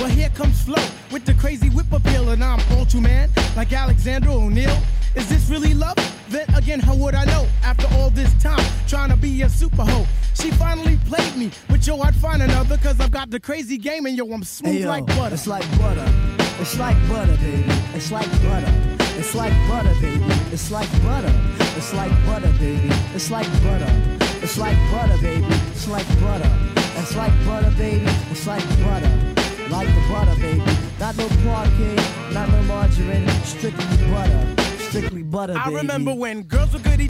But here comes Flo with the crazy whip appeal, and I'm all too man, like Alexander O'Neal. Is this really love? Then again, how would I know? After all this time, trying to be a super hoe. She finally played me, but yo, I'd find another, cause I've got the crazy game, and yo, I'm smooth hey, yo, like butter. It's like butter. It's like butter, baby. It's like butter. It's like butter, baby. It's like butter. It's like butter, baby. It's like butter. It's like butter, baby. It's like butter. It's like butter, baby. It's like butter. Like the butter, baby. Not no parquet, not no margarine. Strictly butter. Strictly butter, baby. I remember when girls were goody